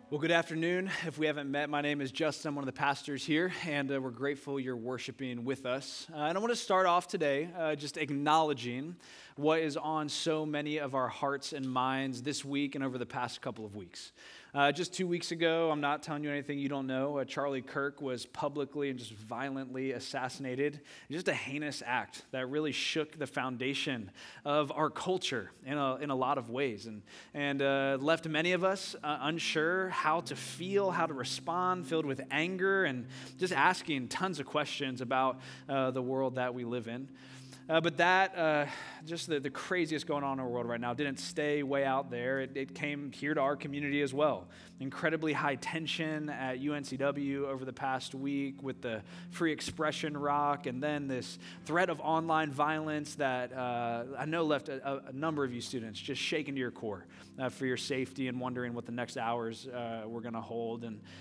Well, good afternoon. If we haven't met, my name is Justin. I'm one of the pastors here, and we're grateful you're worshiping with us. And I want to start off today just acknowledging what is on so many of our hearts and minds this week and over the past couple of weeks. Just 2 weeks ago, I'm not telling you anything you don't know, Charlie Kirk was publicly and just violently assassinated. Just a heinous act that really shook the foundation of our culture in a lot of ways and left many of us unsure how to feel, how to respond, filled with anger and just asking tons of questions about the world that we live in. But that, just the craziest going on in our world right now, didn't stay way out there. It came here to our community as well. Incredibly high tension at UNCW over the past week with the free expression rock, and then this threat of online violence that I know left a number of you students just shaken to your core for your safety and wondering what the next hours were going to hold.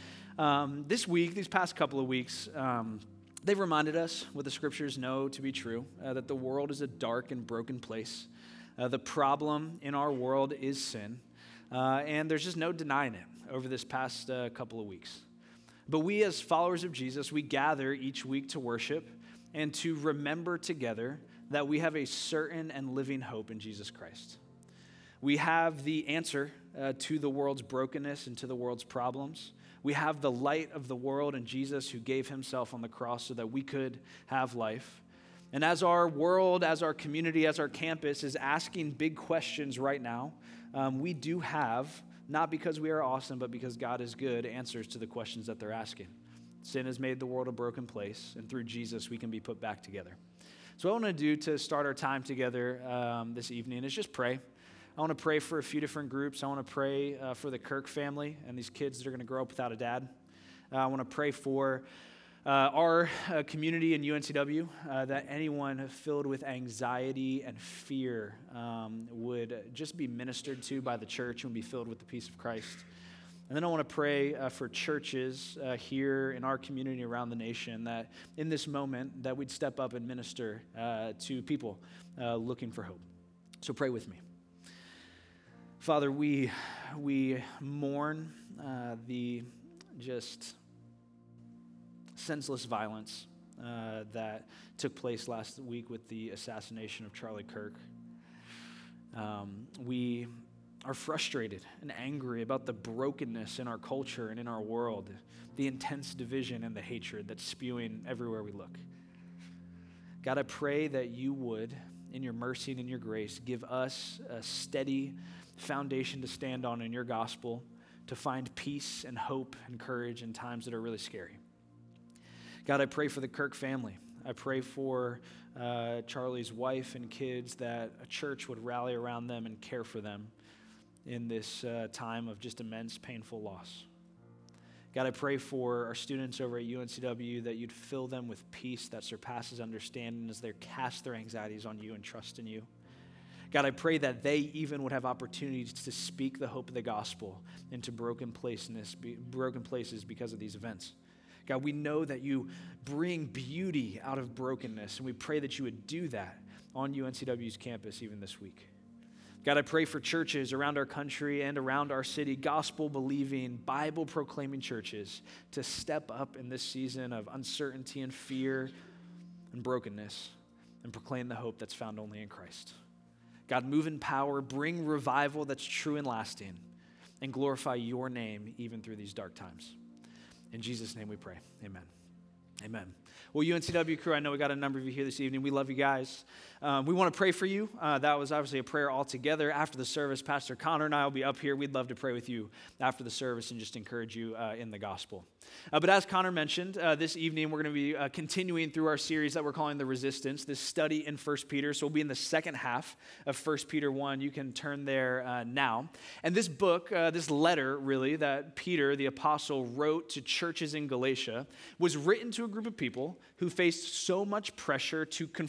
And this week, these past couple of weeks, they've reminded us what the scriptures know to be true, that the world is a dark and broken place. The problem in our world is sin, and there's just no denying it over this past couple of weeks. But we as followers of Jesus, we gather each week to worship and to remember together that we have a certain and living hope in Jesus Christ. We have the answer to the world's brokenness and to the world's problems. We have the light of the world in Jesus who gave himself on the cross so that we could have life. And as our world, as our community, as our campus is asking big questions right now, we do have, not because we are awesome, but because God is good, answers to the questions that they're asking. Sin has made the world a broken place, and through Jesus we can be put back together. So what I want to do to start our time together this evening is just pray. I want to pray for a few different groups. I want to pray for the Kirk family and these kids that are going to grow up without a dad. I want to pray for our community in UNCW, that anyone filled with anxiety and fear would just be ministered to by the church and be filled with the peace of Christ. And then I want to pray for churches here in our community around the nation that in this moment that we'd step up and minister to people looking for hope. So pray with me. Father, we mourn the just senseless violence that took place last week with the assassination of Charlie Kirk. We are frustrated and angry about the brokenness in our culture and in our world, the intense division and the hatred that's spewing everywhere we look. God, I pray that you would, in your mercy and in your grace, give us a steady foundation to stand on in your gospel, to find peace and hope and courage in times that are really scary. God, I pray for the Kirk family. I pray for Charlie's wife and kids, that a church would rally around them and care for them in this time of just immense painful loss. God, I pray for our students over at UNCW that you'd fill them with peace that surpasses understanding as they cast their anxieties on you and trust in you. God, I pray that they even would have opportunities to speak the hope of the gospel into broken places because of these events. God, we know that you bring beauty out of brokenness, and we pray that you would do that on UNCW's campus even this week. God, I pray for churches around our country and around our city, gospel-believing, Bible-proclaiming churches to step up in this season of uncertainty and fear and brokenness and proclaim the hope that's found only in Christ. God, move in power, bring revival that's true and lasting, and glorify your name even through these dark times. In Jesus' name we pray. Amen. Amen. Well, UNCW crew, I know we got a number of you here this evening. We love you guys. We want to pray for you. That was obviously a prayer all together. After the service, Pastor Connor and I will be up here. We'd love to pray with you after the service and just encourage you in the gospel. But as Connor mentioned, this evening we're going to be continuing through our series that we're calling The Resistance, this study in 1 Peter. So we'll be in the second half of 1 Peter 1. You can turn there now. And this book, this letter really, that Peter, the apostle, wrote to churches in Galatia was written to a group of people who faced so much pressure to conform.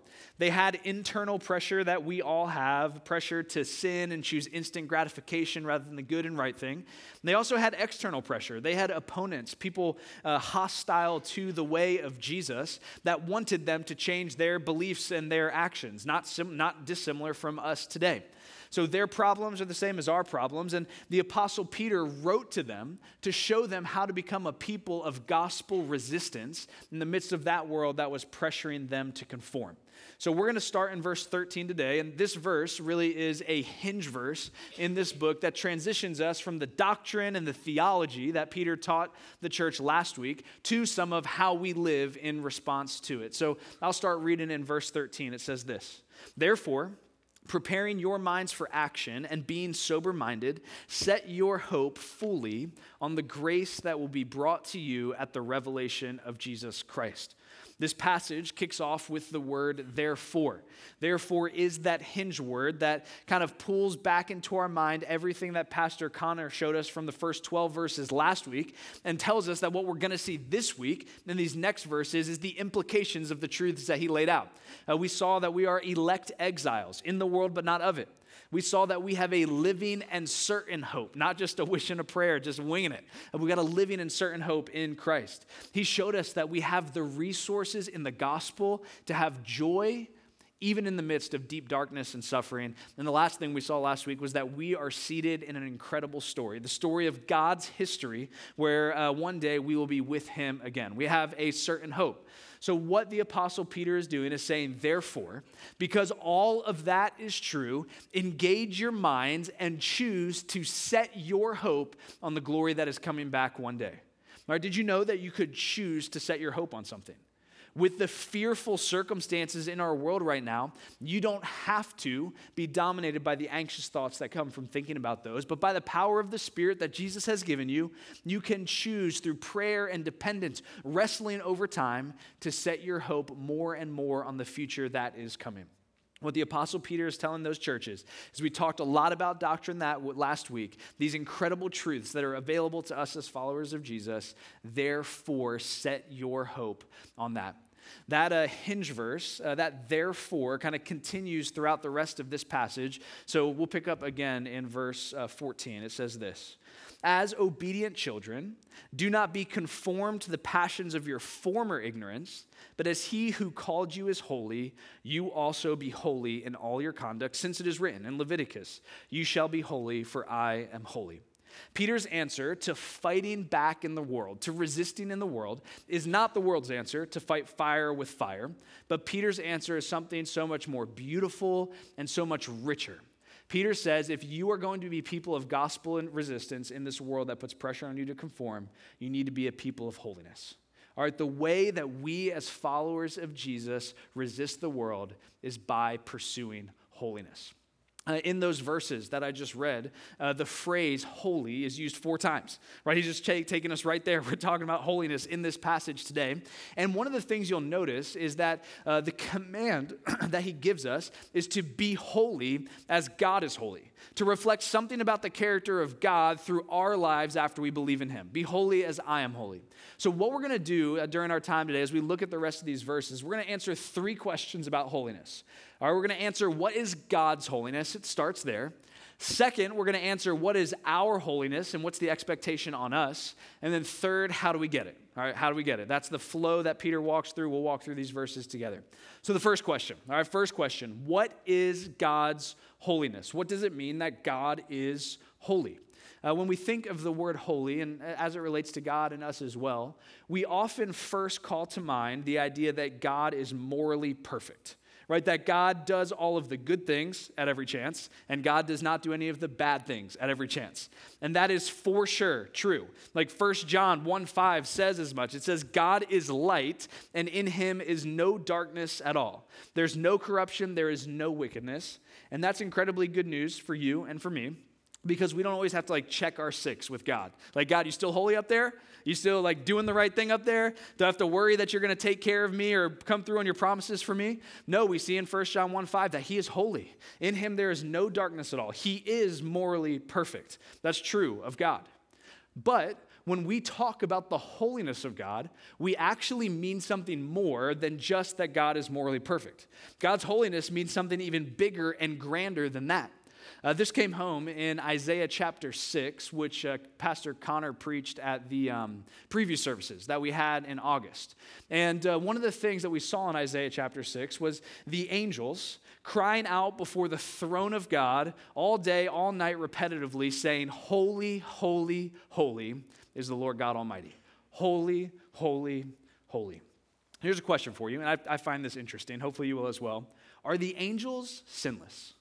They had internal pressure that we all have, pressure to sin and choose instant gratification rather than the good and right thing. They also had external pressure. They had opponents, people hostile to the way of Jesus that wanted them to change their beliefs and their actions, not dissimilar from us today. So their problems are the same as our problems, and the Apostle Peter wrote to them to show them how to become a people of gospel resistance in the midst of that world that was pressuring them to conform. So we're going to start in verse 13 today, and this verse really is a hinge verse in this book that transitions us from the doctrine and the theology that Peter taught the church last week to some of how we live in response to it. So I'll start reading in verse 13. It says this: "Therefore, preparing your minds for action and being sober-minded, set your hope fully on the grace that will be brought to you at the revelation of Jesus Christ." This passage kicks off with the word therefore. Therefore is that hinge word that kind of pulls back into our mind everything that Pastor Connor showed us from the first 12 verses last week and tells us that what we're going to see this week in these next verses is the implications of the truths that he laid out. We saw that we are elect exiles in the world but not of it. We saw that we have a living and certain hope, not just a wish and a prayer, just winging it. We got a living and certain hope in Christ. He showed us that we have the resources in the gospel to have joy even in the midst of deep darkness and suffering. And the last thing we saw last week was that we are seated in an incredible story, the story of God's history, where one day we will be with him again. We have a certain hope. So what the Apostle Peter is doing is saying, therefore, because all of that is true, engage your minds and choose to set your hope on the glory that is coming back one day. All right, did you know that you could choose to set your hope on something? With the fearful circumstances in our world right now, you don't have to be dominated by the anxious thoughts that come from thinking about those, but by the power of the Spirit that Jesus has given you, you can choose through prayer and dependence, wrestling over time, to set your hope more and more on the future that is coming. What the Apostle Peter is telling those churches is we talked a lot about doctrine that last week, these incredible truths that are available to us as followers of Jesus. Therefore, set your hope on that. That hinge verse, that therefore kind of continues throughout the rest of this passage. So we'll pick up again in verse 14. It says this: "As obedient children, do not be conformed to the passions of your former ignorance, but as he who called you is holy, you also be holy in all your conduct, since it is written in Leviticus, 'You shall be holy, for I am holy.'" Peter's answer to fighting back in the world, to resisting in the world, is not the world's answer to fight fire with fire, but Peter's answer is something so much more beautiful and so much richer. Peter says if you are going to be people of gospel and resistance in this world that puts pressure on you to conform, you need to be a people of holiness. All right, the way that we as followers of Jesus resist the world is by pursuing holiness. In those verses that I just read, the phrase holy is used 4 times, right? He's just taking us right there. We're talking about holiness in this passage today. And one of the things you'll notice is that the command that he gives us is to be holy as God is holy, to reflect something about the character of God through our lives after we believe in him. Be holy as I am holy. So what we're going to do during our time today as we look at the rest of these verses, we're going to answer 3 questions about holiness. All right, we're going to answer what is God's holiness. It starts there. Second, we're going to answer what is our holiness and what's the expectation on us. And then third, how do we get it? All right, how do we get it? That's the flow that Peter walks through. We'll walk through these verses together. So the first question, all right, first question, what is God's holiness? What does it mean that God is holy? When we think of the word holy, and as it relates to God and us as well, we often first call to mind the idea that God is morally perfect. Right, that God does all of the good things at every chance, and God does not do any of the bad things at every chance. And that is for sure true. Like 1 John 1:5 says as much. It says, God is light, and in him is no darkness at all. There's no corruption, there is no wickedness. And that's incredibly good news for you and for me, because we don't always have to check our 6 with God. Like, God, you still holy up there? You still doing the right thing up there? Do I have to worry that you're going to take care of me or come through on your promises for me? No, we see in 1 John 1:5 that he is holy. In him there is no darkness at all. He is morally perfect. That's true of God. But when we talk about the holiness of God, we actually mean something more than just that God is morally perfect. God's holiness means something even bigger and grander than that. This came home in Isaiah chapter 6, which Pastor Connor preached at the preview services that we had in August. And one of the things that we saw in Isaiah chapter 6 was the angels crying out before the throne of God all day, all night, repetitively, saying, "Holy, holy, holy is the Lord God Almighty. Holy, holy, holy." Here's a question for you, and I find this interesting. Hopefully you will as well. Are the angels sinless?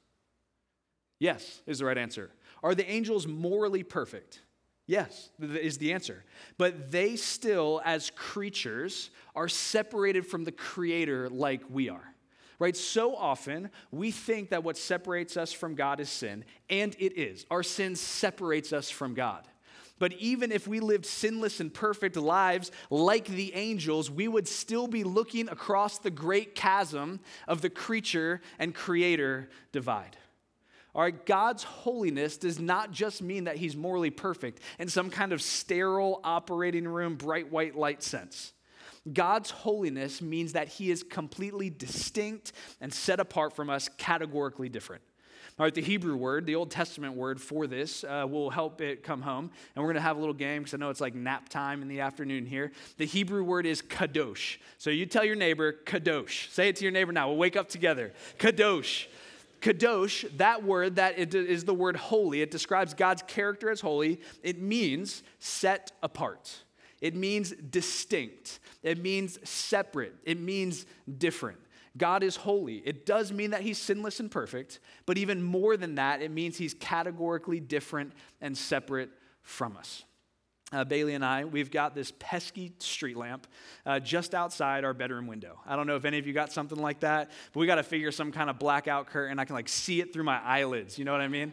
Yes, is the right answer. Are the angels morally perfect? Yes, is the answer. But they still, as creatures, are separated from the Creator like we are. Right? So often, we think that what separates us from God is sin, and it is. Our sin separates us from God. But even if we lived sinless and perfect lives like the angels, we would still be looking across the great chasm of the creature and Creator divide. All right, God's holiness does not just mean that he's morally perfect in some kind of sterile operating room, bright white light sense. God's holiness means that he is completely distinct and set apart from us, categorically different. All right, the Hebrew word, the Old Testament word for this will help it come home. And we're going to have a little game because I know it's like nap time in the afternoon here. The Hebrew word is kadosh. So you tell your neighbor, kadosh. Say it to your neighbor now. We'll wake up together. Kadosh. Kadosh, that word that is the word holy. It describes God's character as holy. It means set apart. It means distinct. It means separate. It means different. God is holy. It does mean that he's sinless and perfect, but even more than that, it means he's categorically different and separate from us. Bailey and I, we've got this pesky street lamp just outside our bedroom window. I don't know if any of you got something like that, but we got to figure some kind of blackout curtain. I can see it through my eyelids. You know what I mean?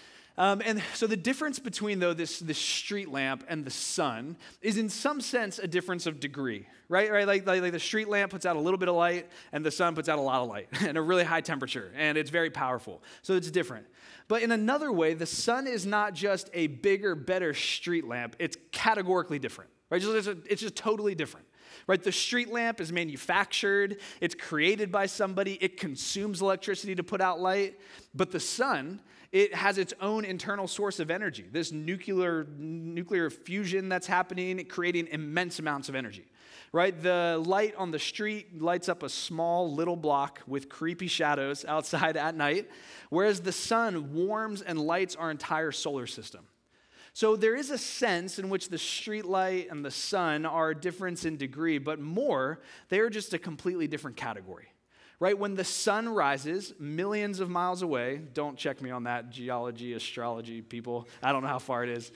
And so the difference between this street lamp and the sun is in some sense a difference of degree, right? Like the street lamp puts out a little bit of light and the sun puts out a lot of light and a really high temperature, and it's very powerful. So it's different. But in another way, the sun is not just a bigger, better street lamp. It's categorically different, right? It's just totally different. Right, the street lamp is manufactured, it's created by somebody, it consumes electricity to put out light, but the sun, it has its own internal source of energy, this nuclear fusion that's happening, creating immense amounts of energy. Right, the light on the street lights up a small little block with creepy shadows outside at night, whereas the sun warms and lights our entire solar system. So there is a sense in which the street light and the sun are a difference in degree, but more, they're just a completely different category. Right? When the sun rises millions of miles away, don't check me on that, geology, astrology people. I don't know how far it is.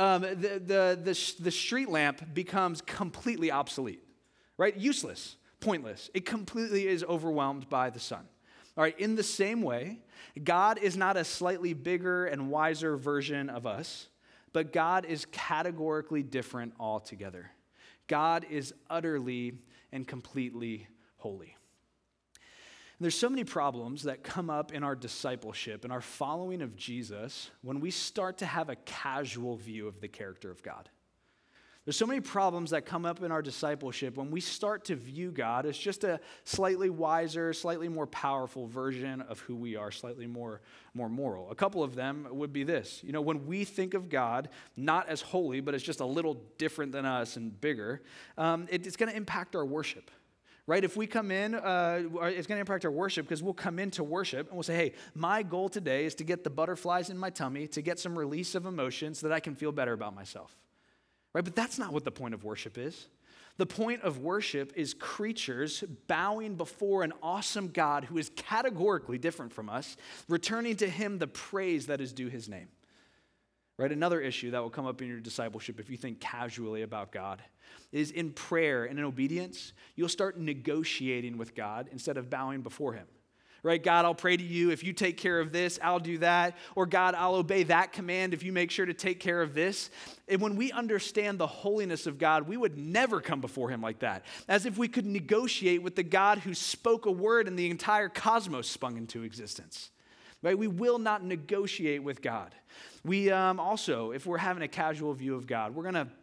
The street lamp becomes completely obsolete. Right? Useless, pointless. It completely is overwhelmed by the sun. All right, in the same way, God is not a slightly bigger and wiser version of us, but God is categorically different altogether. God is utterly and completely holy. And there's so many problems that come up in our discipleship and our following of Jesus when we start to have a casual view of the character of God. There's so many problems that come up in our discipleship when we start to view God as just a slightly wiser, slightly more powerful version of who we are, slightly more moral. A couple of them would be this. When we think of God not as holy, but as just a little different than us and bigger, it's going to impact our worship. Right? If we come in, it's going to impact our worship because we'll come into worship and we'll say, hey, my goal today is to get the butterflies in my tummy, to get some release of emotion so that I can feel better about myself. Right? But that's not what the point of worship is. The point of worship is creatures bowing before an awesome God who is categorically different from us, returning to him the praise that is due his name. Right? Another issue that will come up in your discipleship if you think casually about God is in prayer and in obedience, you'll start negotiating with God instead of bowing before him. Right? God, I'll pray to you. If you take care of this, I'll do that. Or God, I'll obey that command if you make sure to take care of this. And when we understand the holiness of God, we would never come before him like that. As if we could negotiate with the God who spoke a word and the entire cosmos spun into existence. Right? We will not negotiate with God. We also, if we're having a casual view of God, we're going to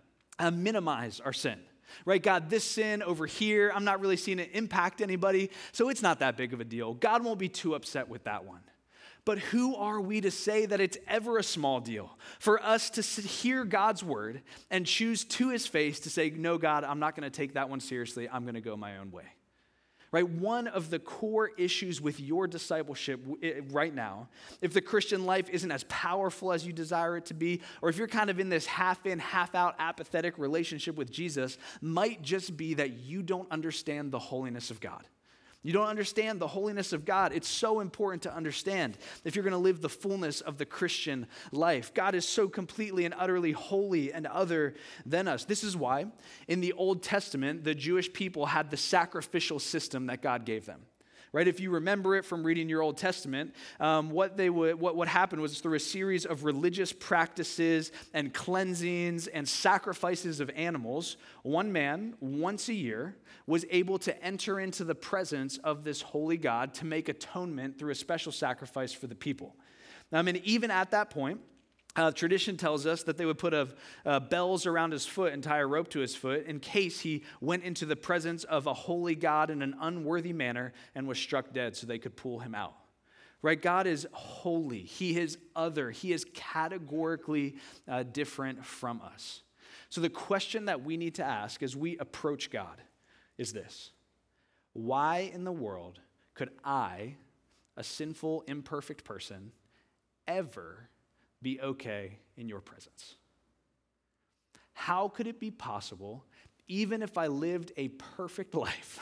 minimize our sin. Right, God, this sin over here, I'm not really seeing it impact anybody, so it's not that big of a deal. God won't be too upset with that one. But who are we to say that it's ever a small deal for us to hear God's word and choose to his face to say, no, God, I'm not going to take that one seriously. I'm going to go my own way. Right? One of the core issues with your discipleship right now, if the Christian life isn't as powerful as you desire it to be, or if you're kind of in this half in, half out apathetic relationship with Jesus, might just be that you don't understand the holiness of God. You don't understand the holiness of God. It's so important to understand if you're going to live the fullness of the Christian life. God is so completely and utterly holy and other than us. This is why in the Old Testament, the Jewish people had the sacrificial system that God gave them. Right? If you remember it from reading your Old Testament, what happened was through a series of religious practices and cleansings and sacrifices of animals, one man, once a year, was able to enter into the presence of this holy God to make atonement through a special sacrifice for the people. And even at that point, tradition tells us that they would put bells around his foot and tie a rope to his foot in case he went into the presence of a holy God in an unworthy manner and was struck dead so they could pull him out. Right? God is holy. He is other. He is categorically different from us. So the question that we need to ask as we approach God is this: why in the world could I, a sinful, imperfect person, ever be okay in your presence? How could it be possible, even if I lived a perfect life,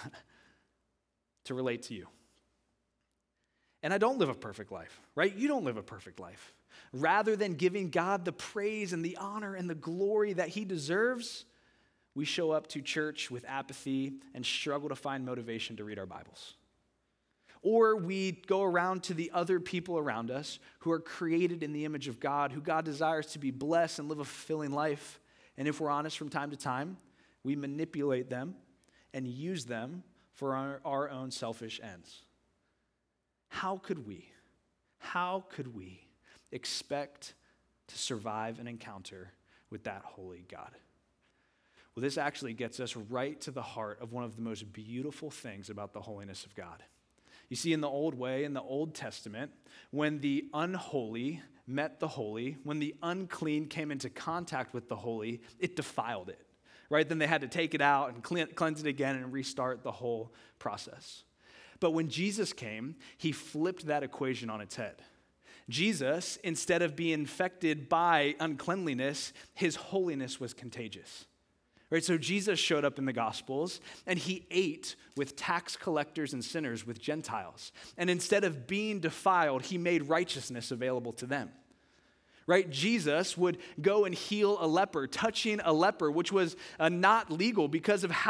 to relate to you? And I don't live a perfect life, right? You don't live a perfect life. Rather than giving God the praise and the honor and the glory that he deserves, we show up to church with apathy and struggle to find motivation to read our Bibles. Or we go around to the other people around us who are created in the image of God, who God desires to be blessed and live a fulfilling life. And if we're honest, from time to time, we manipulate them and use them for our own selfish ends. How could we expect to survive an encounter with that holy God? Well, this actually gets us right to the heart of one of the most beautiful things about the holiness of God. You see, in the Old Testament, when the unholy met the holy, when the unclean came into contact with the holy, it defiled it, right? Then they had to take it out and cleanse it again and restart the whole process. But when Jesus came, he flipped that equation on its head. Jesus, instead of being infected by uncleanliness, his holiness was contagious. Right, so Jesus showed up in the Gospels, and he ate with tax collectors and sinners, with Gentiles. And instead of being defiled, he made righteousness available to them. Right, Jesus would go and heal a leper, touching a leper, which was not legal because of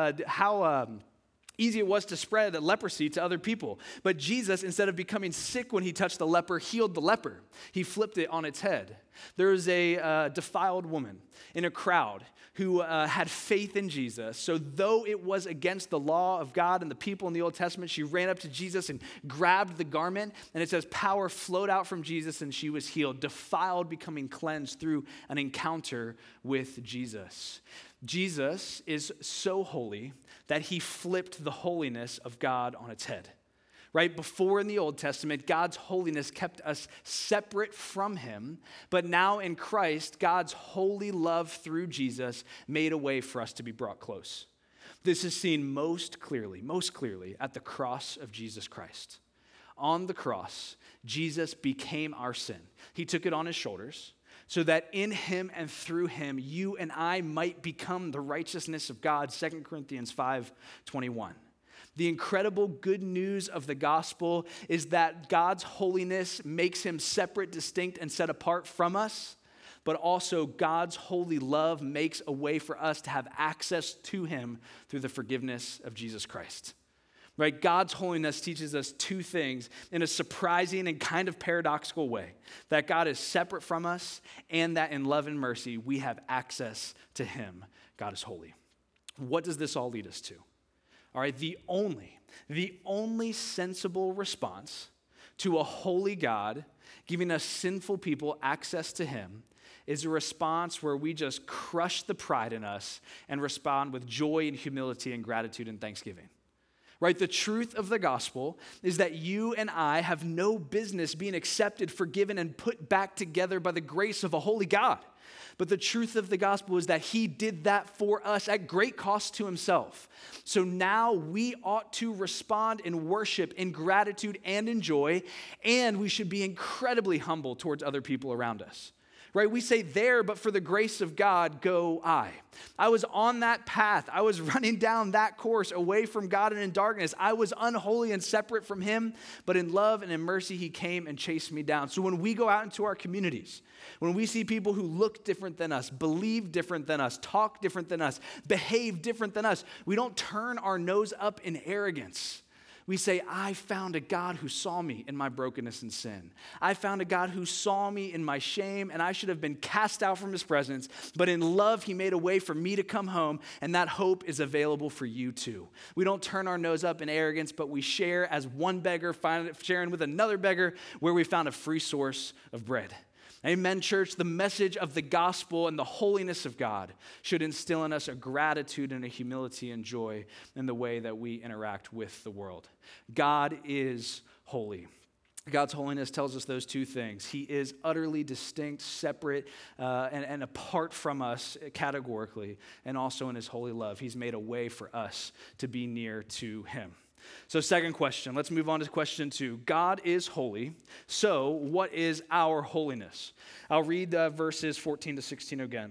how easy it was to spread leprosy to other people. But Jesus, instead of becoming sick when he touched the leper, healed the leper. He flipped it on its head. There was a defiled woman in a crowd who had faith in Jesus. So though it was against the law of God and the people in the Old Testament, she ran up to Jesus and grabbed the garment, and it says power flowed out from Jesus and she was healed, defiled, becoming cleansed through an encounter with Jesus. Jesus is so holy that he flipped the holiness of God on its head. Right? Before in the Old Testament, God's holiness kept us separate from him, but now in Christ, God's holy love through Jesus made a way for us to be brought close. This is seen most clearly at the cross of Jesus Christ. On the cross, Jesus became our sin. He took it on his shoulders so that in him and through him, you and I might become the righteousness of God, 2 Corinthians 5:21. The incredible good news of the gospel is that God's holiness makes him separate, distinct, and set apart from us, but also God's holy love makes a way for us to have access to him through the forgiveness of Jesus Christ. Right? God's holiness teaches us two things in a surprising and kind of paradoxical way: that God is separate from us, and that in love and mercy we have access to him. God is holy. What does this all lead us to? All right, the only sensible response to a holy God giving us sinful people access to him is a response where we just crush the pride in us and respond with joy and humility and gratitude and thanksgiving. Right? The truth of the gospel is that you and I have no business being accepted, forgiven, and put back together by the grace of a holy God. But the truth of the gospel is that he did that for us at great cost to himself. So now we ought to respond in worship, in gratitude, and in joy, and we should be incredibly humble towards other people around us. Right? We say there, but for the grace of God, go I. I was on that path. I was running down that course away from God and in darkness. I was unholy and separate from him, but in love and in mercy, he came and chased me down. So when we go out into our communities, when we see people who look different than us, believe different than us, talk different than us, behave different than us, we don't turn our nose up in arrogance. We say, I found a God who saw me in my brokenness and sin. I found a God who saw me in my shame, and I should have been cast out from his presence. But in love, he made a way for me to come home, and that hope is available for you too. We don't turn our nose up in arrogance, but we share as one beggar, sharing with another beggar, where we found a free source of bread. Amen, church. The message of the gospel and the holiness of God should instill in us a gratitude and a humility and joy in the way that we interact with the world. God is holy. God's holiness tells us those two things. He is utterly distinct, separate, and apart from us categorically, and also in his holy love. He's made a way for us to be near to him. So second question, let's move on to question 2. God is holy, so what is our holiness? I'll read verses 14 to 16 again.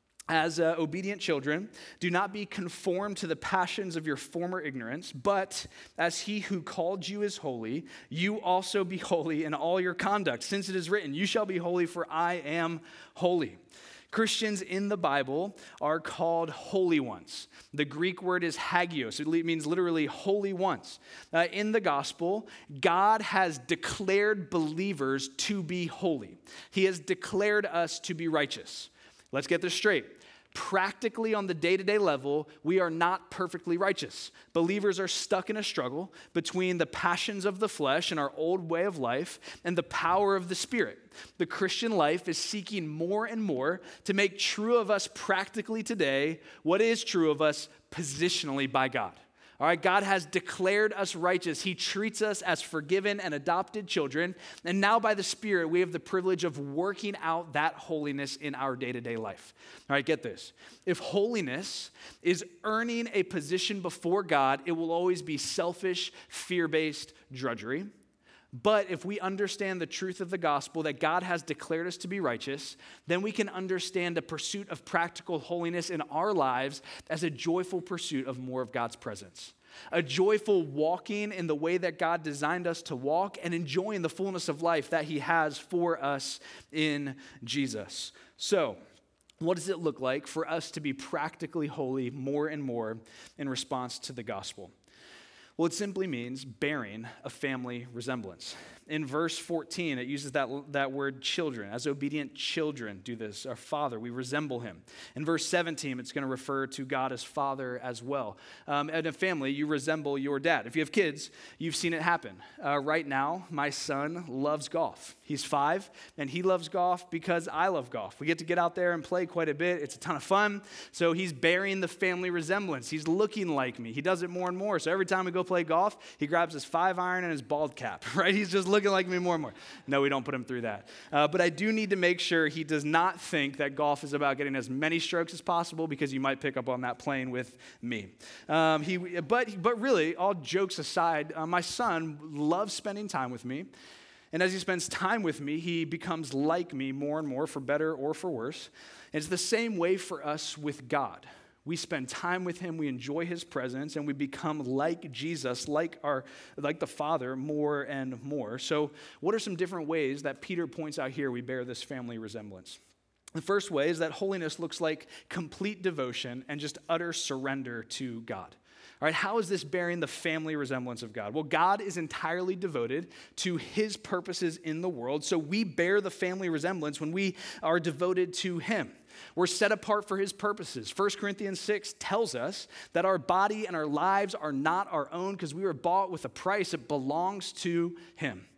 As obedient children, do not be conformed to the passions of your former ignorance, but as he who called you is holy, you also be holy in all your conduct, since it is written, you shall be holy, for I am holy. Christians in the Bible are called holy ones. The Greek word is hagios. It means literally holy ones. In the gospel, God has declared believers to be holy. He has declared us to be righteous. Let's get this straight. Practically on the day-to-day level, we are not perfectly righteous. Believers are stuck in a struggle between the passions of the flesh and our old way of life and the power of the Spirit. The Christian life is seeking more and more to make true of us practically today what is true of us positionally by God. All right, God has declared us righteous. He treats us as forgiven and adopted children. And now by the Spirit, we have the privilege of working out that holiness in our day-to-day life. All right, get this. If holiness is earning a position before God, it will always be selfish, fear-based drudgery. But if we understand the truth of the gospel that God has declared us to be righteous, then we can understand the pursuit of practical holiness in our lives as a joyful pursuit of more of God's presence. A joyful walking in the way that God designed us to walk and enjoying the fullness of life that he has for us in Jesus. So, what does it look like for us to be practically holy more and more in response to the gospel? Well, it simply means bearing a family resemblance. In verse 14, it uses that word children. As obedient children do this. Our Father, we resemble him. In verse 17, it's going to refer to God as Father as well. In a family, you resemble your dad. If you have kids, you've seen it happen. Right now, my son loves golf. He's 5, and he loves golf because I love golf. We get out there and play quite a bit. It's a ton of fun. So he's bearing the family resemblance. He's looking like me. He does it more and more. So every time we go play golf, he grabs his 5-iron and his bald cap, right? He's just looking like me more and more. No, we don't put him through that. But I do need to make sure he does not think that golf is about getting as many strokes as possible, because you might pick up on that playing with me. But really, all jokes aside, my son loves spending time with me. And as he spends time with me, he becomes like me more and more, for better or for worse. And it's the same way for us with God. We spend time with him, we enjoy his presence, and we become like Jesus, like the Father, more and more. So what are some different ways that Peter points out here we bear this family resemblance? The first way is that holiness looks like complete devotion and just utter surrender to God. All right, how is this bearing the family resemblance of God? Well, God is entirely devoted to his purposes in the world, so we bear the family resemblance when we are devoted to him. We're set apart for his purposes. 1 Corinthians 6 tells us that our body and our lives are not our own because we were bought with a price. It belongs to him.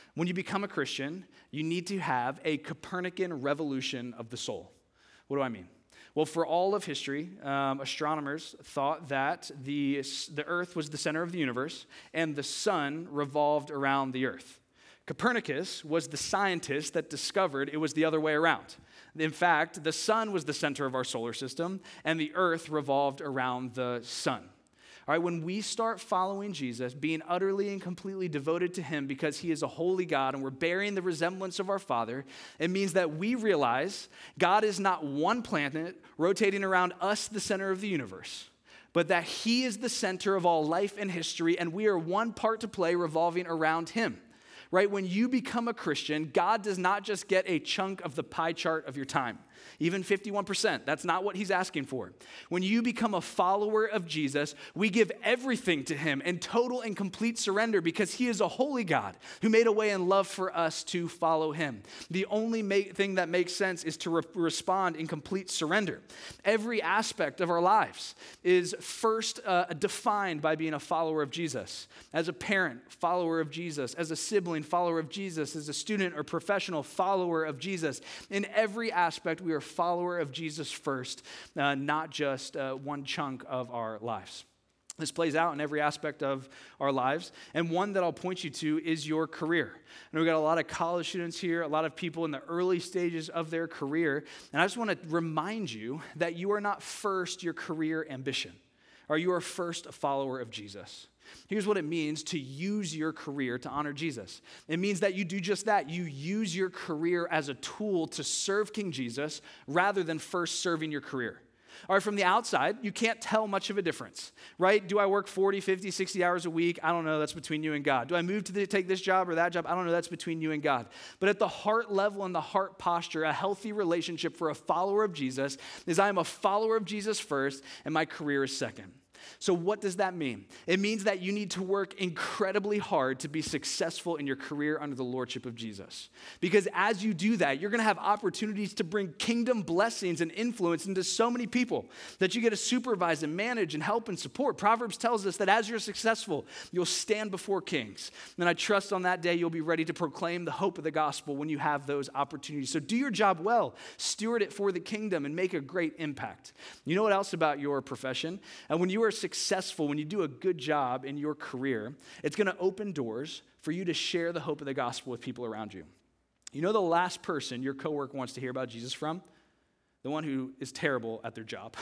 When you become a Christian, you need to have a Copernican revolution of the soul. What do I mean? Well, for all of history, astronomers thought that the earth was the center of the universe and the sun revolved around the earth. Copernicus was the scientist that discovered it was the other way around. In fact, the sun was the center of our solar system and the earth revolved around the sun. All right, when we start following Jesus, being utterly and completely devoted to him because he is a holy God and we're bearing the resemblance of our Father, it means that we realize God is not one planet rotating around us, the center of the universe, but that he is the center of all life and history, and we are one part to play revolving around him. Right? When you become a Christian, God does not just get a chunk of the pie chart of your time, even 51%. That's not what he's asking for. When you become a follower of Jesus, we give everything to him in total and complete surrender because he is a holy God who made a way in love for us to follow him. The only thing that makes sense is to respond in complete surrender. Every aspect of our lives is first defined by being a follower of Jesus. As a parent, follower of Jesus. As a sibling, follower of Jesus. As a student or professional, follower of Jesus. In every aspect, we are follower of Jesus first, not just one chunk of our lives. This plays out in every aspect of our lives, and one that I'll point you to is your career. And we've got a lot of college students here, a lot of people in the early stages of their career, and I just want to remind you that you are not first your career ambition, or you are first a follower of Jesus. Here's what it means to use your career to honor Jesus. It means that you do just that. You use your career as a tool to serve King Jesus rather than first serving your career. All right, from the outside, you can't tell much of a difference, right? Do I work 40, 50, 60 hours a week? I don't know. That's between you and God. Do I move to take this job or that job? I don't know. That's between you and God. But at the heart level and the heart posture, a healthy relationship for a follower of Jesus is I am a follower of Jesus first and my career is second. So what does that mean? It means that you need to work incredibly hard to be successful in your career under the lordship of Jesus. Because as you do that, you're going to have opportunities to bring kingdom blessings and influence into so many people that you get to supervise and manage and help and support. Proverbs tells us that as you're successful, you'll stand before kings. And I trust on that day you'll be ready to proclaim the hope of the gospel when you have those opportunities. So do your job well, steward it for the kingdom, and make a great impact. You know what else about your profession? And when you are successful, when you do a good job in your career, it's going to open doors for you to share the hope of the gospel with people around you. You know the last person your coworker wants to hear about Jesus from? The one who is terrible at their job.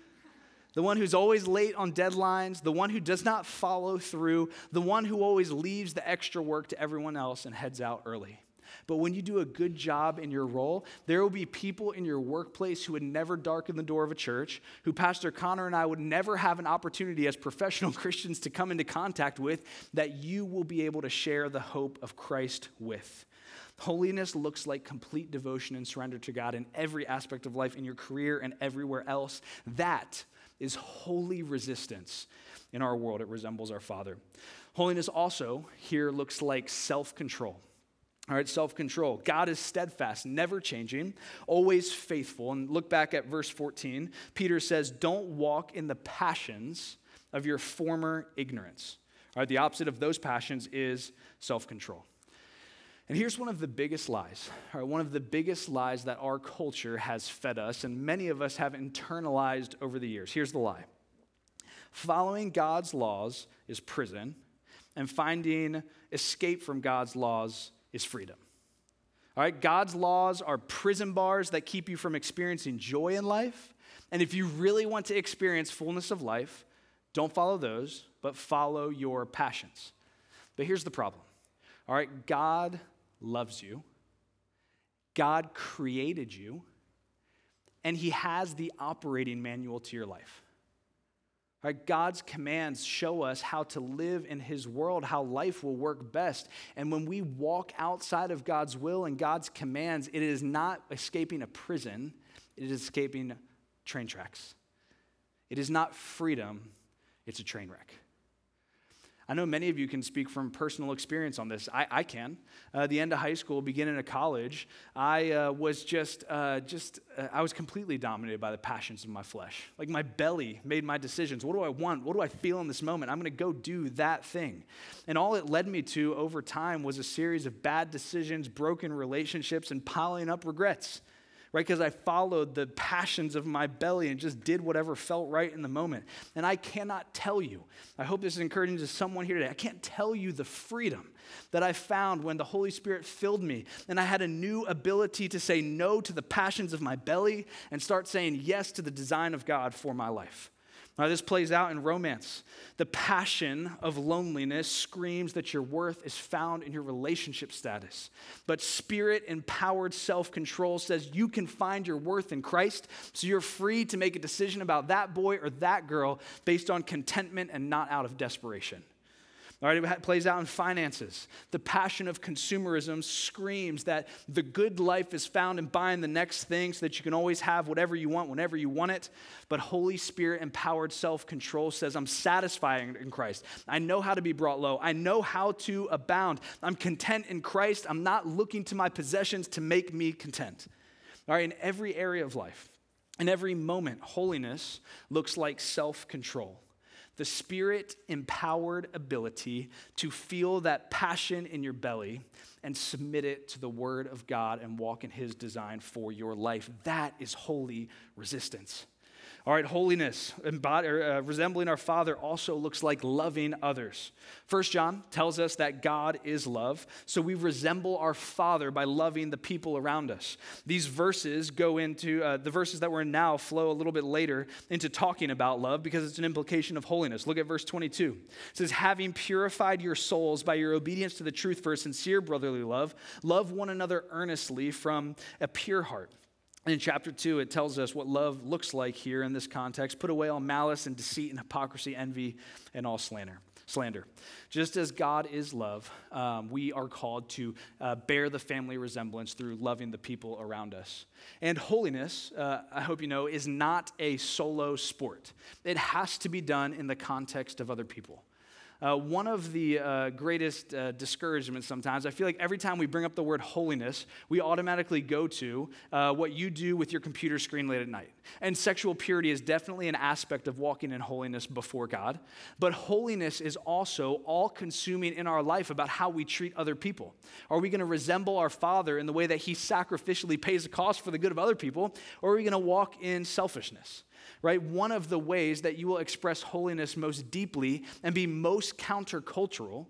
The one who's always late on deadlines, the one who does not follow through, the one who always leaves the extra work to everyone else and heads out early. But when you do a good job in your role, there will be people in your workplace who would never darken the door of a church, who Pastor Connor and I would never have an opportunity as professional Christians to come into contact with, that you will be able to share the hope of Christ with. Holiness looks like complete devotion and surrender to God in every aspect of life, in your career and everywhere else. That is holy resistance in our world. It resembles our Father. Holiness also here looks like self-control. All right, self-control. God is steadfast, never changing, always faithful. And look back at verse 14. Peter says, don't walk in the passions of your former ignorance. All right, the opposite of those passions is self-control. And here's one of the biggest lies, all right, one of the biggest lies that our culture has fed us, and many of us have internalized over the years. Here's the lie. Following God's laws is prison, and finding escape from God's laws is freedom. All right, God's laws are prison bars that keep you from experiencing joy in life. And if you really want to experience fullness of life, don't follow those, but follow your passions. But here's the problem. All right, God loves you. God created you. And he has the operating manual to your life. Right, God's commands show us how to live in his world, how life will work best. And when we walk outside of God's will and God's commands, it is not escaping a prison, it is escaping train tracks. It is not freedom, it's a train wreck. I know many of you can speak from personal experience on this. I can. The end of high school, beginning of college, I was I was completely dominated by the passions of my flesh. Like my belly made my decisions. What do I want? What do I feel in this moment? I'm going to go do that thing. And all it led me to over time was a series of bad decisions, broken relationships, and piling up regrets. Right, because I followed the passions of my belly and just did whatever felt right in the moment. And I cannot tell you, I hope this is encouraging to someone here today, I can't tell you the freedom that I found when the Holy Spirit filled me and I had a new ability to say no to the passions of my belly and start saying yes to the design of God for my life. Now, this plays out in romance. The passion of loneliness screams that your worth is found in your relationship status. But Spirit-empowered self-control says you can find your worth in Christ, so you're free to make a decision about that boy or that girl based on contentment and not out of desperation. All right, it plays out in finances. The passion of consumerism screams that the good life is found in buying the next thing so that you can always have whatever you want whenever you want it. But Holy Spirit-empowered self-control says, I'm satisfying in Christ. I know how to be brought low. I know how to abound. I'm content in Christ. I'm not looking to my possessions to make me content. All right, in every area of life, in every moment, holiness looks like self-control. The Spirit-empowered ability to feel that passion in your belly and submit it to the Word of God and walk in His design for your life. That is holy resistance. All right, holiness, resembling our Father, also looks like loving others. 1 John tells us that God is love, so we resemble our Father by loving the people around us. These verses go into, the verses that we're in now flow a little bit later into talking about love because it's an implication of holiness. Look at verse 22. It says, having purified your souls by your obedience to the truth for a sincere brotherly love, love one another earnestly from a pure heart. And in chapter 2, it tells us what love looks like here in this context. Put away all malice and deceit and hypocrisy, envy, and all slander. Just as God is love, we are called to bear the family resemblance through loving the people around us. And holiness, I hope you know, is not a solo sport. It has to be done in the context of other people. One of the greatest discouragements sometimes, I feel like every time we bring up the word holiness, we automatically go to what you do with your computer screen late at night. And sexual purity is definitely an aspect of walking in holiness before God. But holiness is also all-consuming in our life about how we treat other people. Are we going to resemble our Father in the way that He sacrificially pays the cost for the good of other people, or are we going to walk in selfishness? Right? One of the ways that you will express holiness most deeply and be most countercultural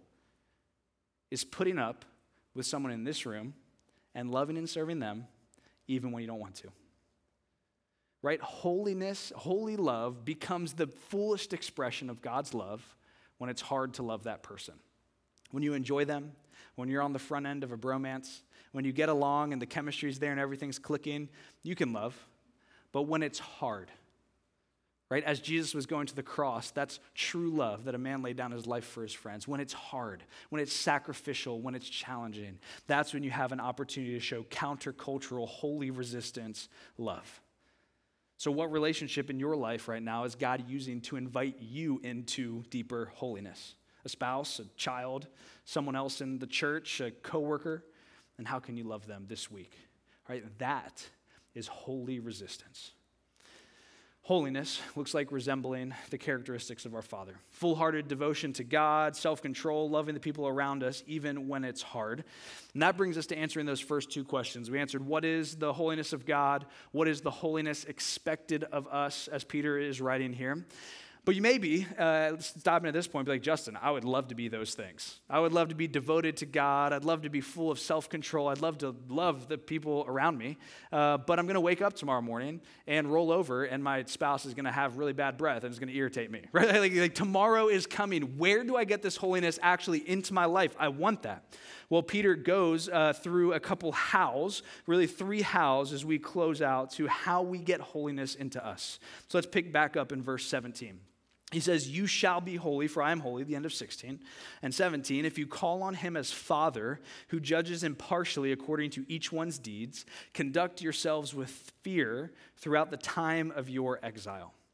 is putting up with someone in this room and loving and serving them even when you don't want to. Right? Holiness, holy love becomes the fullest expression of God's love when it's hard to love that person. When you enjoy them, when you're on the front end of a bromance, when you get along and the chemistry's there and everything's clicking, you can love. But when it's hard, right? As Jesus was going to the cross, that's true love, that a man laid down his life for his friends. When it's hard, when it's sacrificial, when it's challenging, that's when you have an opportunity to show countercultural, holy resistance love. So what relationship in your life right now is God using to invite you into deeper holiness? A spouse, a child, someone else in the church, a coworker? And how can you love them this week? Right? That is holy resistance. Holiness looks like resembling the characteristics of our Father. Full-hearted devotion to God, self-control, loving the people around us, even when it's hard. And that brings us to answering those first two questions. We answered, what is the holiness of God? What is the holiness expected of us, as Peter is writing here? But you may be stopping at this point and be like, Justin, I would love to be those things. I would love to be devoted to God. I'd love to be full of self-control. I'd love to love the people around me. But I'm going to wake up tomorrow morning and roll over, and my spouse is going to have really bad breath, and it's going to irritate me. Right? Like tomorrow is coming. Where do I get this holiness actually into my life? I want that. Well, Peter goes through a couple hows, really three hows as we close out to how we get holiness into us. So let's pick back up in verse 17. He says, you shall be holy, for I am holy, the end of 16. And 17, if you call on him as Father, who judges impartially according to each one's deeds, conduct yourselves with fear throughout the time of your exile.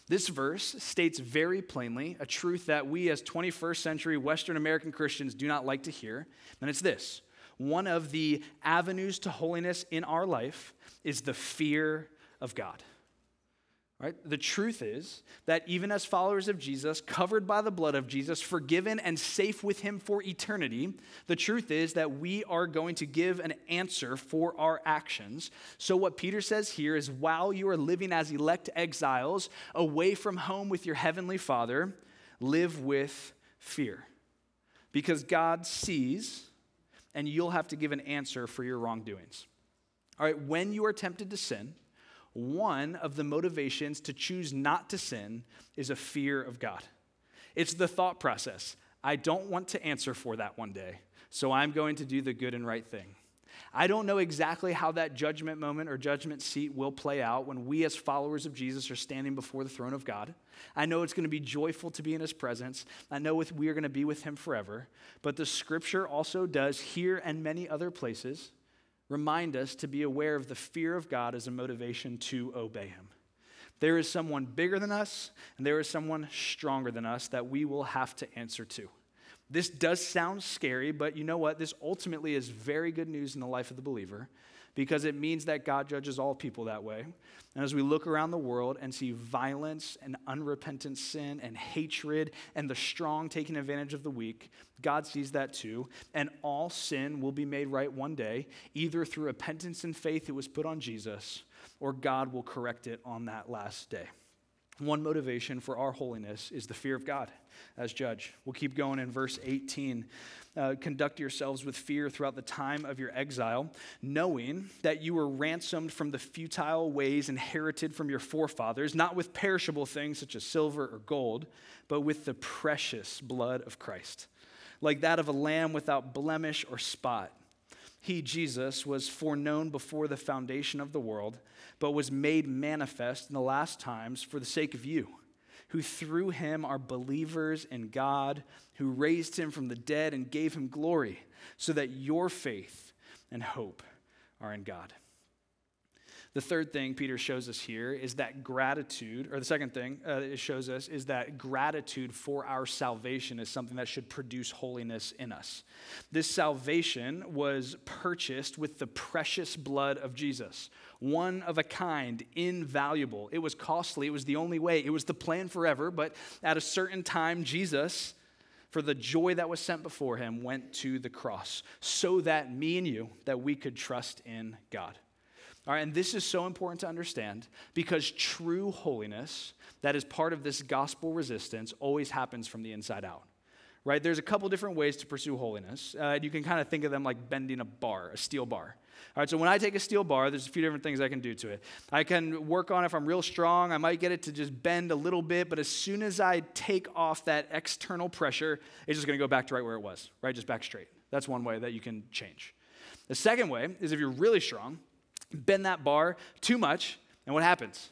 This verse states very plainly a truth that we as 21st century Western American Christians do not like to hear, and it's this. One of the avenues to holiness in our life is the fear of God. Right? The truth is that even as followers of Jesus, covered by the blood of Jesus, forgiven and safe with him for eternity, the truth is that we are going to give an answer for our actions. So what Peter says here is while you are living as elect exiles away from home with your heavenly Father, live with fear. Because God sees, and you'll have to give an answer for your wrongdoings. All right, when you are tempted to sin, one of the motivations to choose not to sin is a fear of God. It's the thought process. I don't want to answer for that one day, so I'm going to do the good and right thing. I don't know exactly how that judgment moment or judgment seat will play out when we as followers of Jesus are standing before the throne of God. I know it's going to be joyful to be in his presence. I know we are going to be with him forever. But the scripture also does here and many other places remind us to be aware of the fear of God as a motivation to obey him. There is someone bigger than us, and there is someone stronger than us that we will have to answer to. This does sound scary, but you know what? This ultimately is very good news in the life of the believer because it means that God judges all people that way. And as we look around the world and see violence and unrepentant sin and hatred and the strong taking advantage of the weak, God sees that too. And all sin will be made right one day, either through repentance and faith that was put on Jesus, or God will correct it on that last day. One motivation for our holiness is the fear of God as judge. We'll keep going in verse 18. Conduct yourselves with fear throughout the time of your exile, knowing that you were ransomed from the futile ways inherited from your forefathers, not with perishable things such as silver or gold, but with the precious blood of Christ, like that of a lamb without blemish or spot. He, Jesus, was foreknown before the foundation of the world, but was made manifest in the last times for the sake of you, who through him are believers in God, who raised him from the dead and gave him glory, so that your faith and hope are in God. The third thing Peter shows us here is that gratitude, or the second thing it shows us is that gratitude for our salvation is something that should produce holiness in us. This salvation was purchased with the precious blood of Jesus, one of a kind, invaluable. It was costly. It was the only way. It was the plan forever, but at a certain time, Jesus, for the joy that was set before him, went to the cross so that me and you, that we could trust in God. All right, and this is so important to understand because true holiness that is part of this gospel resistance always happens from the inside out, right? There's a couple different ways to pursue holiness. You can kind of think of them like bending a bar, a steel bar. All right, so when I take a steel bar, there's a few different things I can do to it. I can work on it if I'm real strong. I might get it to just bend a little bit, but as soon as I take off that external pressure, it's just going to go back to right where it was, right? Just back straight. That's one way that you can change. The second way is if you're really strong, bend that bar too much, and what happens?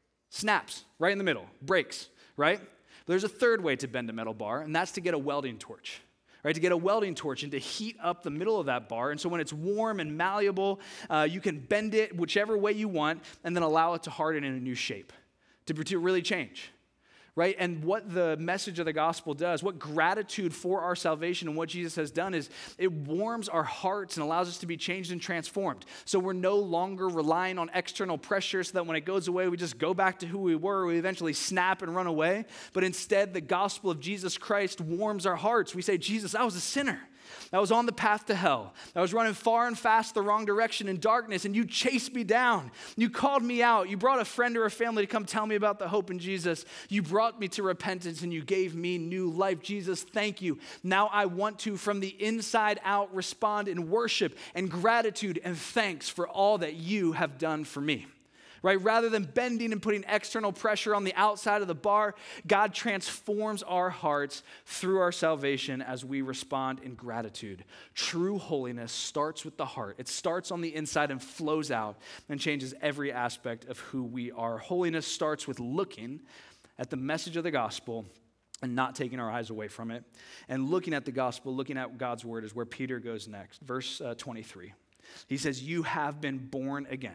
Snaps right in the middle, breaks, right? But there's a third way to bend a metal bar, and that's to get a welding torch, right? To get a welding torch and to heat up the middle of that bar, and so when it's warm and malleable, you can bend it whichever way you want, and then allow it to harden in a new shape, to really change. Right? And what the message of the gospel does, what gratitude for our salvation and what Jesus has done is it warms our hearts and allows us to be changed and transformed. So we're no longer relying on external pressure so that when it goes away, we just go back to who we were. We eventually snap and run away. But instead, the gospel of Jesus Christ warms our hearts. We say, Jesus, I was a sinner. I was on the path to hell. I was running far and fast the wrong direction in darkness, and you chased me down. You called me out. You brought a friend or a family to come tell me about the hope in Jesus. You brought me to repentance, and you gave me new life. Jesus, thank you. Now I want to, from the inside out, respond in worship and gratitude and thanks for all that you have done for me. Right? Rather than bending and putting external pressure on the outside of the bar, God transforms our hearts through our salvation as we respond in gratitude. True holiness starts with the heart. It starts on the inside and flows out and changes every aspect of who we are. Holiness starts with looking at the message of the gospel and not taking our eyes away from it. And looking at the gospel, looking at God's word is where Peter goes next. Verse 23. He says, you have been born again.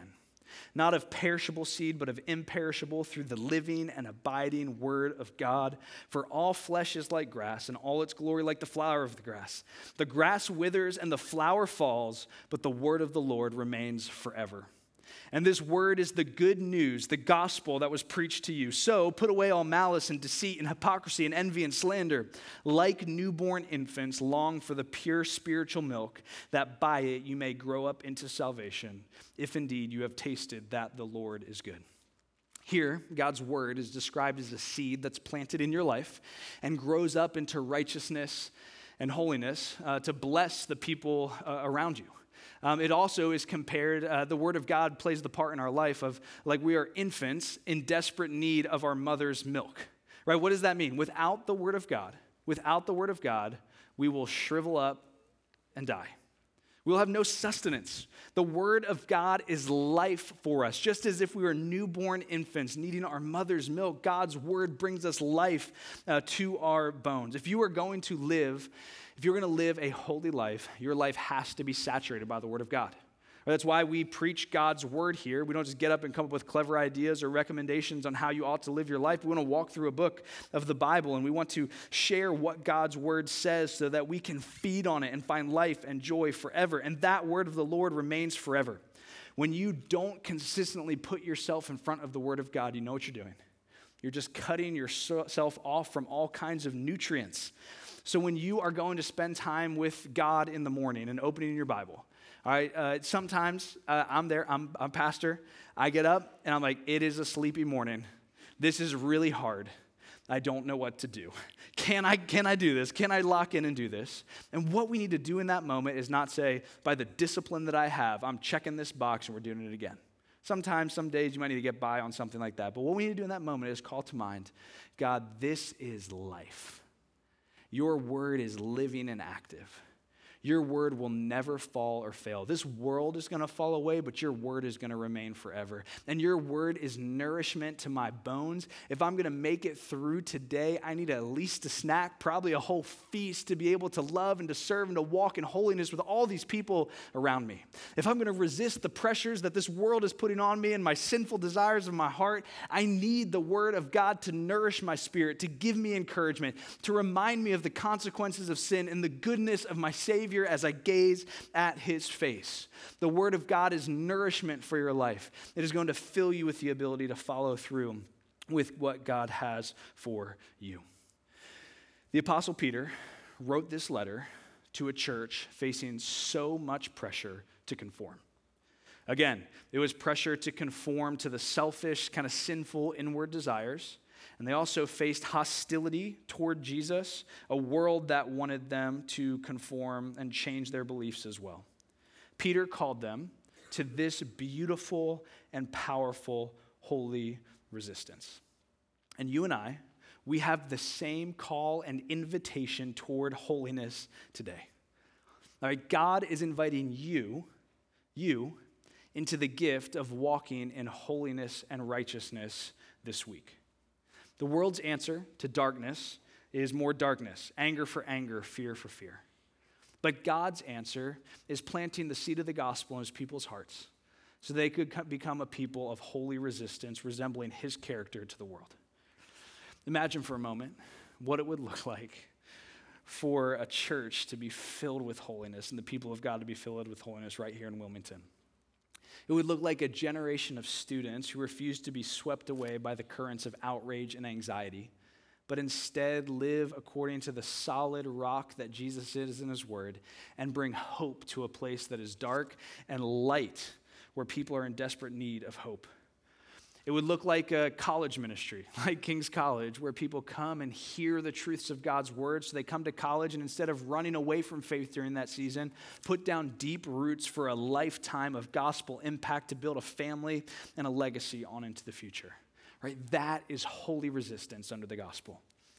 not of perishable seed, but of imperishable, through the living and abiding word of God. For all flesh is like grass, and all its glory like the flower of the grass. The grass withers and the flower falls, but the word of the Lord remains forever. And this word is the good news, the gospel that was preached to you. So put away all malice and deceit and hypocrisy and envy and slander. Like newborn infants, long for the pure spiritual milk, that by it you may grow up into salvation, if indeed you have tasted that the Lord is good. Here, God's word is described as a seed that's planted in your life and grows up into righteousness and holiness to bless the people around you. It also is compared, the word of God plays the part in our life of like we are infants in desperate need of our mother's milk, right? What does that mean? Without the word of God, we will shrivel up and die. We will have no sustenance. The word of God is life for us. Just as if we were newborn infants needing our mother's milk, God's word brings us life to our bones. If you're going to live a holy life, your life has to be saturated by the word of God. That's why we preach God's word here. We don't just get up and come up with clever ideas or recommendations on how you ought to live your life. We want to walk through a book of the Bible, and we want to share what God's word says so that we can feed on it and find life and joy forever. And that word of the Lord remains forever. When you don't consistently put yourself in front of the word of God, you know what you're doing. You're just cutting yourself off from all kinds of nutrients. So when you are going to spend time with God in the morning and opening your Bible, all right, sometimes I'm there, I'm a pastor, I get up and I'm like, it is a sleepy morning. This is really hard. I don't know what to do. Can I do this? Can I lock in and do this? And what we need to do in that moment is not say, by the discipline that I have, I'm checking this box and we're doing it again. Sometimes, some days you might need to get by on something like that. But what we need to do in that moment is call to mind, God, this is life. Your word is living and active. Your word will never fall or fail. This world is going to fall away, but your word is going to remain forever. And your word is nourishment to my bones. If I'm going to make it through today, I need at least a snack, probably a whole feast to be able to love and to serve and to walk in holiness with all these people around me. If I'm going to resist the pressures that this world is putting on me and my sinful desires of my heart, I need the word of God to nourish my spirit, to give me encouragement, to remind me of the consequences of sin and the goodness of my Savior as I gaze at his face. The word of God is nourishment for your life. It is going to fill you with the ability to follow through with what God has for you. The Apostle Peter wrote this letter to a church facing so much pressure to conform. Again, it was pressure to conform to the selfish, kind of sinful inward desires. And they also faced hostility toward Jesus, a world that wanted them to conform and change their beliefs as well. Peter called them to this beautiful and powerful holy resistance. And you and I, we have the same call and invitation toward holiness today. All right, God is inviting you into the gift of walking in holiness and righteousness this week. The world's answer to darkness is more darkness, anger for anger, fear for fear. But God's answer is planting the seed of the gospel in his people's hearts so they could become a people of holy resistance, resembling his character to the world. Imagine for a moment what it would look like for a church to be filled with holiness and the people of God to be filled with holiness right here in Wilmington. It would look like a generation of students who refuse to be swept away by the currents of outrage and anxiety, but instead live according to the solid rock that Jesus is in his word and bring hope to a place that is dark and light where people are in desperate need of hope. It would look like a college ministry, like King's College, where people come and hear the truths of God's word. So they come to college and instead of running away from faith during that season, put down deep roots for a lifetime of gospel impact to build a family and a legacy on into the future. Right? That is holy resistance under the gospel.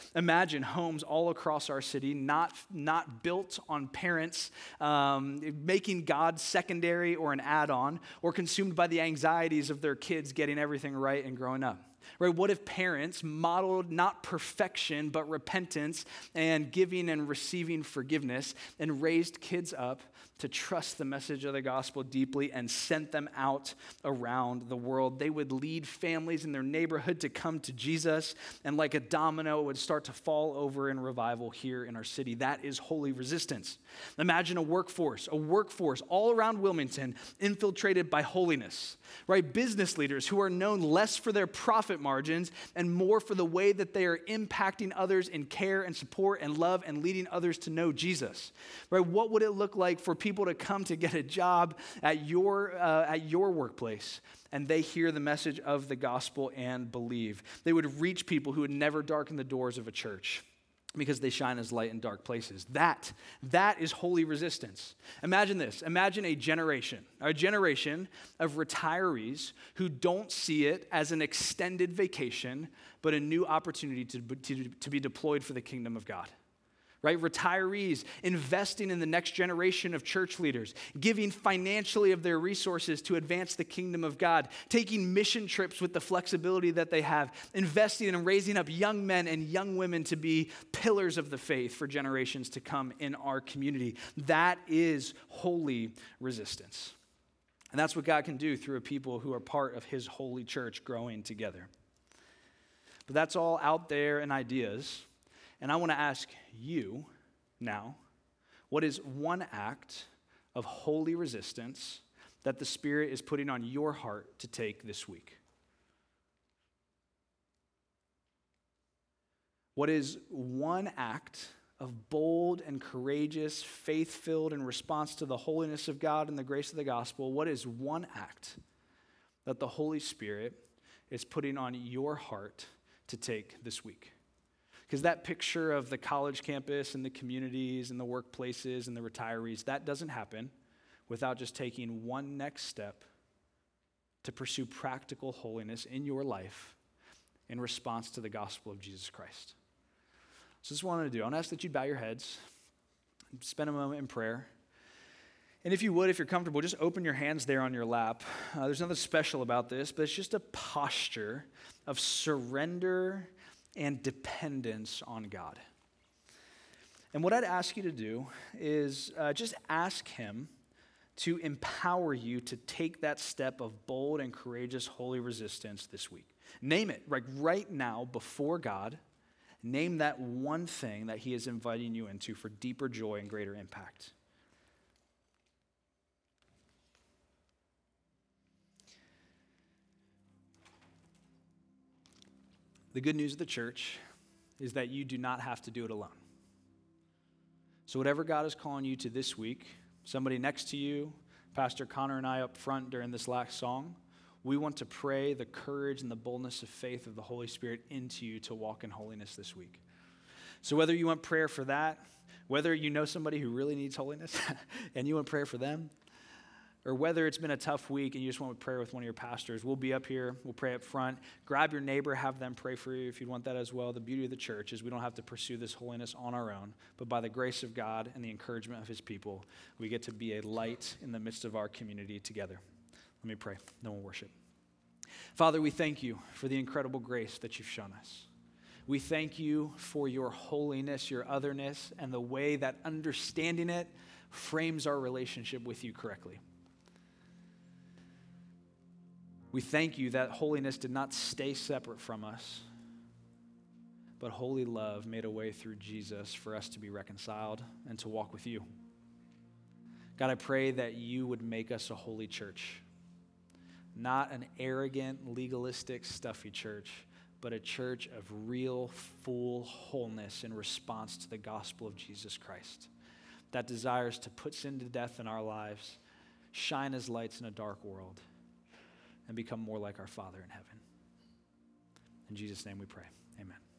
Imagine homes all across our city, not built on parents making God secondary or an add-on, or consumed by the anxieties of their kids getting everything right and growing up. Right? What if parents modeled not perfection, but repentance and giving and receiving forgiveness, and raised kids up to trust the message of the gospel deeply and sent them out around the world? They would lead families in their neighborhood to come to Jesus, and like a domino, it would start to fall over in revival here in our city. That is holy resistance. Imagine a workforce all around Wilmington infiltrated by holiness, right? Business leaders who are known less for their profit margins and more for the way that they are impacting others in care and support and love and leading others to know Jesus, right? What would it look like for people to come to get a job at your workplace, and they hear the message of the gospel and believe? They would reach people who would never darken the doors of a church because they shine as light in dark places. That is holy resistance. Imagine this. Imagine a generation of retirees who don't see it as an extended vacation, but a new opportunity to be deployed for the kingdom of God. Right? Retirees investing in the next generation of church leaders, giving financially of their resources to advance the kingdom of God, taking mission trips with the flexibility that they have, investing in and raising up young men and young women to be pillars of the faith for generations to come in our community. That is holy resistance. And that's what God can do through a people who are part of his holy church growing together. But that's all out there in ideas. And I want to ask you now, what is one act of holy resistance that the Spirit is putting on your heart to take this week? What is one act of bold and courageous, faith-filled in response to the holiness of God and the grace of the gospel? What is one act that the Holy Spirit is putting on your heart to take this week? Because that picture of the college campus and the communities and the workplaces and the retirees, that doesn't happen without just taking one next step to pursue practical holiness in your life in response to the gospel of Jesus Christ. So this is what I want to do. I want to ask that you bow your heads, spend a moment in prayer. And if you would, if you're comfortable, just open your hands there on your lap. There's nothing special about this, but it's just a posture of surrender and dependence on God. And what I'd ask you to do is just ask him to empower you to take that step of bold and courageous holy resistance this week. Name it, like right now before God. Name that one thing that he is inviting you into for deeper joy and greater impact. The good news of the church is that you do not have to do it alone. So whatever God is calling you to this week, somebody next to you, Pastor Connor and I up front during this last song, we want to pray the courage and the boldness of faith of the Holy Spirit into you to walk in holiness this week. So whether you want prayer for that, whether you know somebody who really needs holiness and you want prayer for them, or whether it's been a tough week and you just want prayer with one of your pastors, we'll be up here, we'll pray up front. Grab your neighbor, have them pray for you if you'd want that as well. The beauty of the church is we don't have to pursue this holiness on our own, but by the grace of God and the encouragement of his people, we get to be a light in the midst of our community together. Let me pray, then we'll worship. Father, we thank you for the incredible grace that you've shown us. We thank you for your holiness, your otherness, and the way that understanding it frames our relationship with you correctly. We thank you that holiness did not stay separate from us, but holy love made a way through Jesus for us to be reconciled and to walk with you. God, I pray that you would make us a holy church, not an arrogant, legalistic, stuffy church, but a church of real, full wholeness in response to the gospel of Jesus Christ that desires to put sin to death in our lives, shine as lights in a dark world, and become more like our Father in heaven. In Jesus' name we pray. Amen.